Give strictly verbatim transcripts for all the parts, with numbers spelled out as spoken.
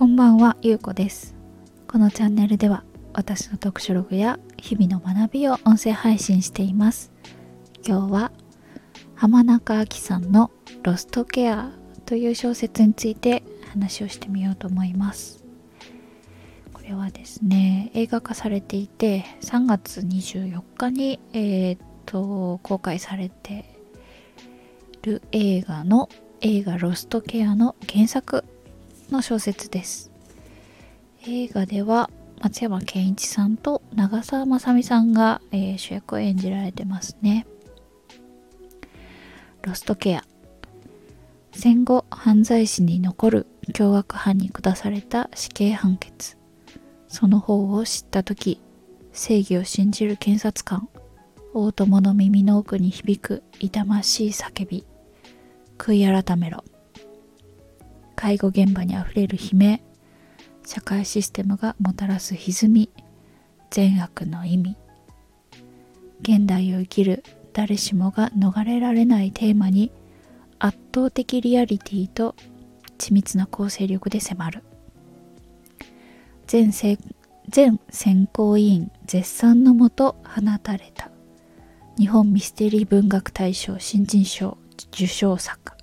こんばんは、ゆうこです。このチャンネルでは私の読書ログや日々の学びを音声配信しています。今日は浜中あきさんのロストケアという小説について話をしてみようと思います。これはですね、映画化されていてさんがつにじゅうよっかに、えー、と公開されている映画の映画ロストケアの原作の小説です。映画では松山ケンイチさんと長澤まさみさんが、えー、主役を演じられてますね。ロストケア。戦後犯罪史に残る凶悪犯に下された死刑判決。その方を知ったとき、正義を信じる検察官、大友の耳の奥に響く痛ましい叫び。悔い改めろ。介護現場にあふれる悲鳴、社会システムがもたらす歪み、善悪の意味。現代を生きる誰しもが逃れられないテーマに圧倒的リアリティと緻密な構成力で迫る。全選考委員絶賛のもと放たれた日本ミステリー文学大賞新人賞受賞作。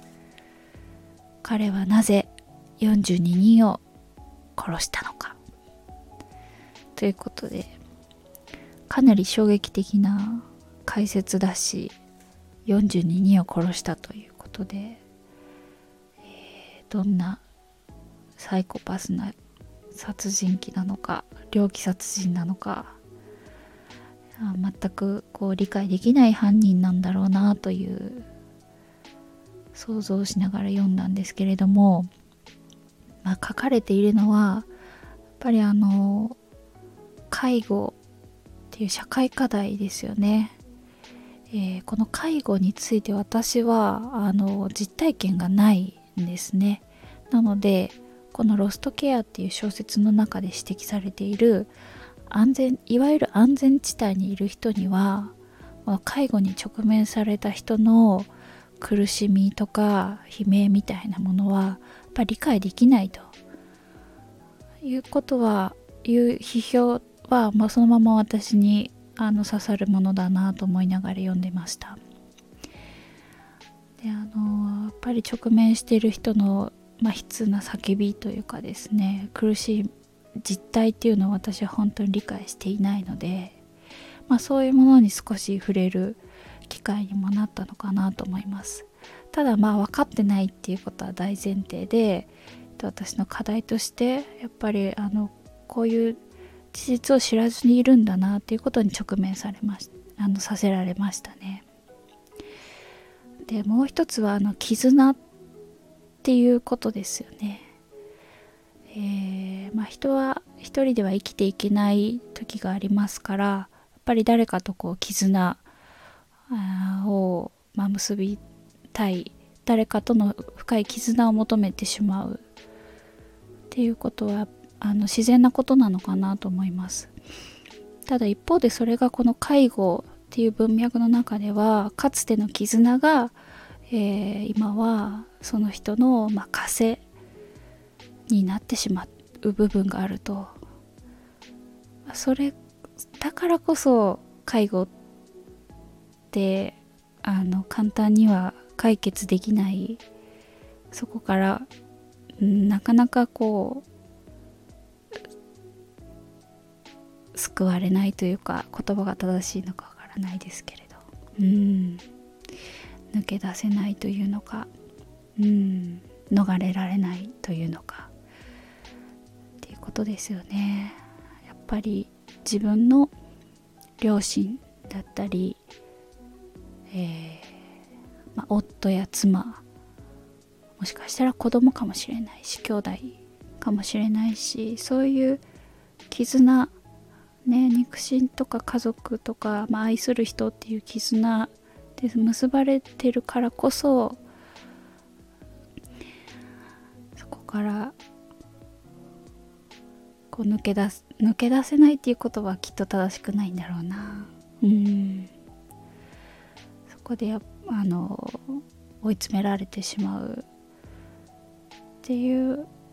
彼はなぜよんじゅうににんを殺したのかということで、かなり衝撃的な解説だし、よんじゅうににんを殺したということで、えー、どんなサイコパスな殺人鬼なのか猟奇殺人なのか、全くこう理解できない犯人なんだろうなという想像しながら読んだんですけれども、まあ、書かれているのはやっぱりあの介護っていう社会課題ですよね。えー、この介護について私はあの実体験がないんですね。なのでこのロストケアっていう小説の中で指摘されている安全いわゆる安全地帯にいる人には、まあ、介護に直面された人の苦しみとか悲鳴みたいなものはやっぱり理解できないということは、いう批評は、まあ、そのまま私にあの刺さるものだなと思いながら読んでました。で、あのやっぱり直面している人の、まあ、悲痛な叫びというかですね、苦しい実態っていうのを私は本当に理解していないので、まあ、そういうものに少し触れる機会にもなったのかなと思います。ただまあ分かってないっていうことは大前提で、私の課題としてやっぱりあのこういう事実を知らずにいるんだなっていうことに直面されましあのさせられましたね。で、もう一つはあの絆っていうことですよね。えーまあ、人は一人では生きていけない時がありますから、やっぱり誰かとこう絆を、まあ、結びたい、誰かとの深い絆を求めてしまうっていうことはあの自然なことなのかなと思います。ただ一方でそれがこの介護っていう文脈の中では、かつての絆が、えー、今はその人の、まあ、枷になってしまう部分があると、それだからこそ介護ってあの簡単には解決できない、そこからなかなかこう救われないというか、言葉が正しいのかわからないですけれど、うん抜け出せないというのか、うん逃れられないというのかっていうことですよね。やっぱり自分の両親だったり、えーまあ、夫や妻、もしかしたら子供かもしれないし、兄弟かもしれないし、そういう絆ね、肉親とか家族とか、まあ、愛する人っていう絆で結ばれてるからこそ、そこからこう抜け出す抜け出せないっていうことはきっと正しくないんだろうな。うんそこでやあの追い詰められてしまうっていう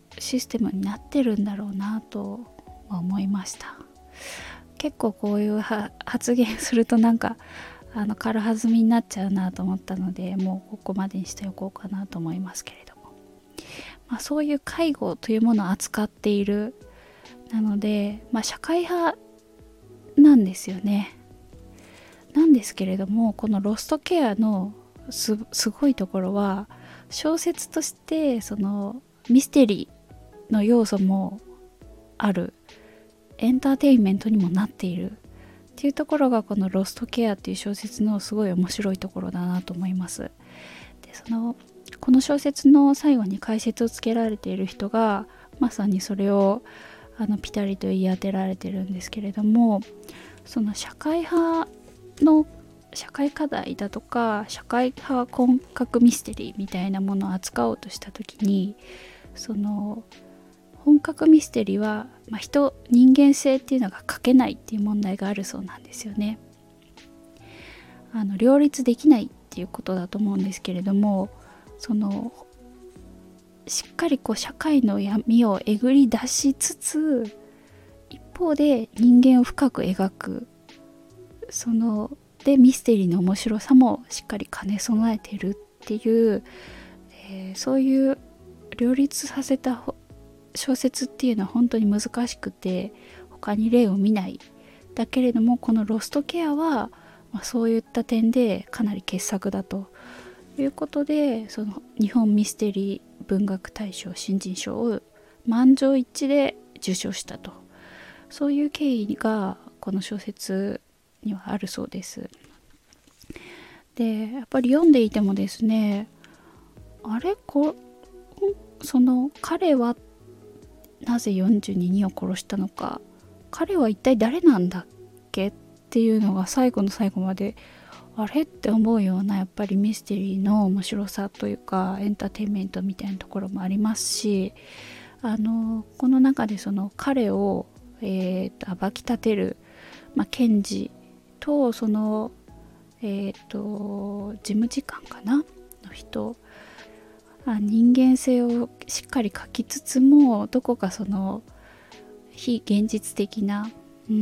システムになってるんだろうなと思いました。結構こういう発言するとなんかあの軽はずみになっちゃうなと思ったので、もうここまでにしておこうかなと思いますけれども、まあ、そういう介護というものを扱っているなので、まあ、社会派なんですよね。なんですけれども、このロストケアの す, すごいところは、小説としてそのミステリーの要素もある、エンターテインメントにもなっているっていうところが、このロストケアっていう小説のすごい面白いところだなと思います。でそのこの小説の最後に解説をつけられている人がまさにそれをあのピタリと言い当てられてるんですけれども、その社会派の社会課題だとか社会派本格ミステリーみたいなものを扱おうとした時に、その本格ミステリーは、まあ、人人間性っていうのが書けないっていう問題があるそうなんですよね。あの両立できないっていうことだと思うんですけれども、そのしっかりこう社会の闇をえぐり出しつつ、一方で人間を深く描く、そのでミステリーの面白さもしっかり兼ね備えているっていう、えー、そういう両立させた小説っていうのは本当に難しくて、他に例を見ない。だけれどもこのロストケアは、まあ、そういった点でかなり傑作だということで、その日本ミステリー文学大賞新人賞を満場一致で受賞したと、そういう経緯がこの小説にはあるそうです。でやっぱり読んでいてもですね、あれこその彼はなぜよんじゅうににんを殺したのか、彼は一体誰なんだっけっていうのが最後の最後まであれって思うような、やっぱりミステリーの面白さというかエンターテインメントみたいなところもありますし、あのこの中でその彼を、えー、と暴き立てる、まあ、検事とその、えー、と事務次官かなの人、あ人間性をしっかり書きつつも、どこかその非現実的な、うん、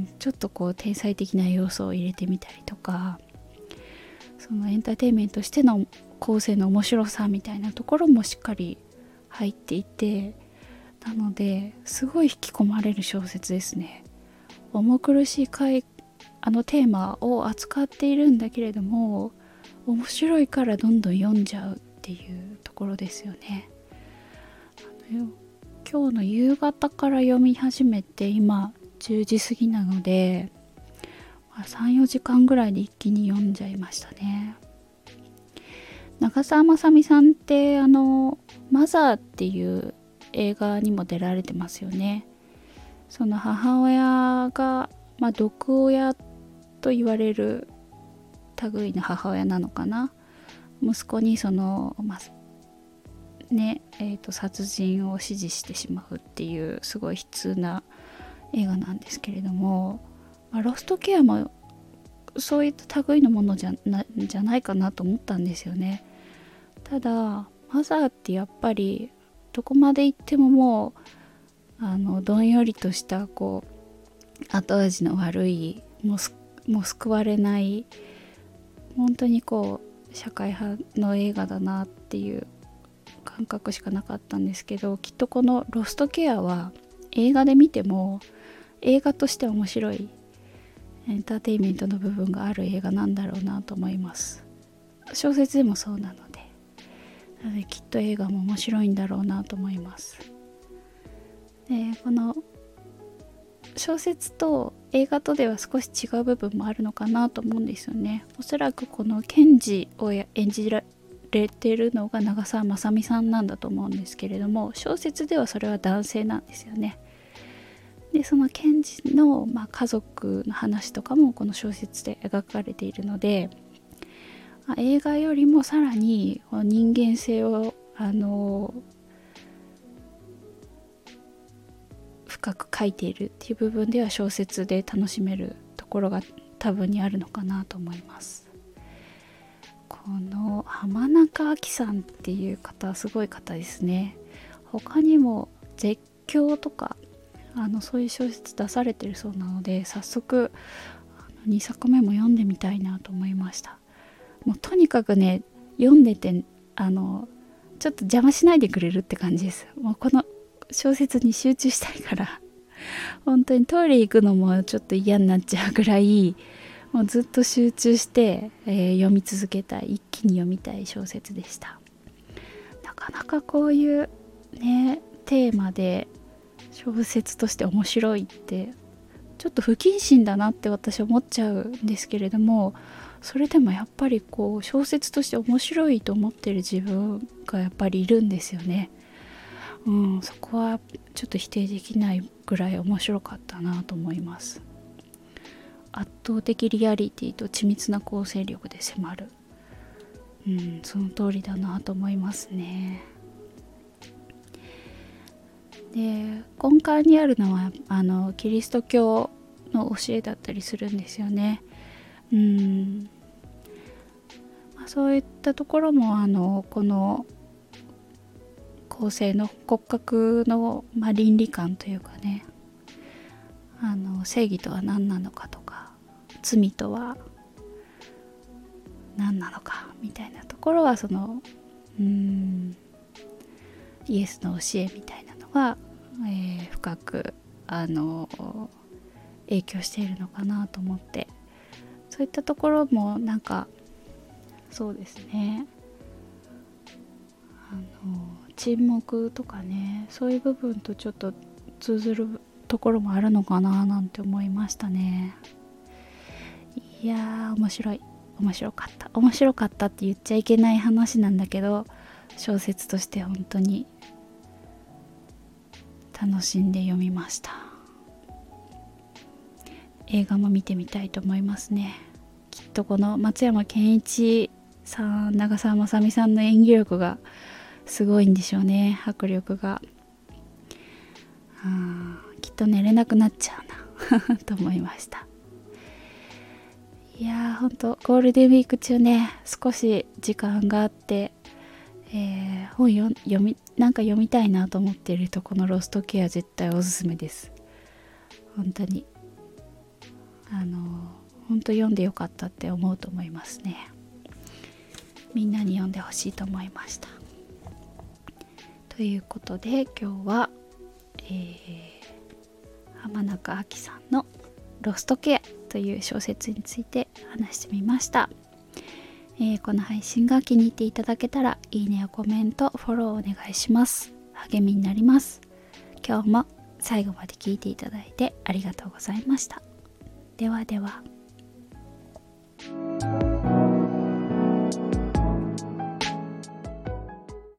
ちょっとこう天才的な要素を入れてみたりとか、そのエンターテインメントとしての構成の面白さみたいなところもしっかり入っていて、なのですごい引き込まれる小説ですね。重苦しい回あのテーマを扱っているんだけれども、面白いからどんどん読んじゃうっていうところですよね。あの今日の夕方から読み始めて今じゅうじ過ぎなので、さんよじかんぐらいで一気に読んじゃいましたね。長澤まさみさんってあのマザーっていう映画にも出られてますよね。その母親が、まあ、毒親と言われる類の母親なのかな。息子にその、まあねえー、と殺人を指示してしまうっていうすごい悲痛な映画なんですけれども、まあ、ロストケアもそういった類のものじゃな、じゃないかなと思ったんですよね。ただマザーってやっぱりどこまで行ってももうあのどんよりとしたこう後味の悪い、もうすもう救われない本当にこう社会派の映画だなっていう感覚しかなかったんですけど、きっとこのロストケアは映画で見ても映画として面白いエンターテインメントの部分がある映画なんだろうなと思います。小説でもそうなので、なのできっと映画も面白いんだろうなと思います。でこの小説と映画とでは少し違う部分もあるのかなと思うんですよね。おそらくこの検事を演じられてるのが長澤まさみさんなんだと思うんですけれども、小説ではそれは男性なんですよね。でその検事の、まあ、家族の話とかもこの小説で描かれているので、映画よりもさらに人間性をあの深く書いているっていう部分では小説で楽しめるところが多分にあるのかなと思います。この浜中あきさんっていう方はすごい方ですね。 他にも絶叫とかあのそういう小説出されてるそうなので、早速にさくめも読んでみたいなと思いました。もうとにかくね、読んでてあのちょっと邪魔しないでくれるって感じです。もうこの小説に集中したいから本当にトイレ行くのもちょっと嫌になっちゃうぐらい、もうずっと集中して、えー、読み続けたい、一気に読みたい小説でした。なかなかこういうねテーマで小説として面白いってちょっと不謹慎だなって私思っちゃうんですけれども、それでもやっぱりこう小説として面白いと思ってる自分がやっぱりいるんですよね。うん、そこはちょっと否定できないぐらい面白かったなと思います。圧倒的リアリティと緻密な構成力で迫る、うん、その通りだなと思いますね。で、根幹にあるのはあのキリスト教の教えだったりするんですよね。うん、まあ、そういったところもあのこの構成の骨格の、まあ、倫理観というかね、あの正義とは何なのかとか、罪とは何なのかみたいなところは、そのうーんイエスの教えみたいなのが、えー、深くあの影響しているのかなと思って、そういったところもなんかそうですね、あの沈黙とかね、そういう部分とちょっと通ずるところもあるのかななんて思いましたね。いやー面白い面白かった面白かったって言っちゃいけない話なんだけど、小説として本当に楽しんで読みました。映画も見てみたいと思いますね。きっとこの松山ケンイチさん、長澤まさみさんの演技力がすごいんでしょうね。迫力が、あきっと寝れなくなっちゃうなと思いました。いやーほんとゴールデンウィーク中ね、少し時間があって、えー、本よ読みなんか読みたいなと思っていると、このロストケア絶対おすすめです。本当にあの本当読んでよかったって思うと思いますね。みんなに読んでほしいと思いました。ということで今日は、えー、浜中あきさんのロストケアという小説について話してみました。えー、この配信が気に入っていただけたらいいねやコメント、フォローお願いします。励みになります。今日も最後まで聞いていただいてありがとうございました。ではでは。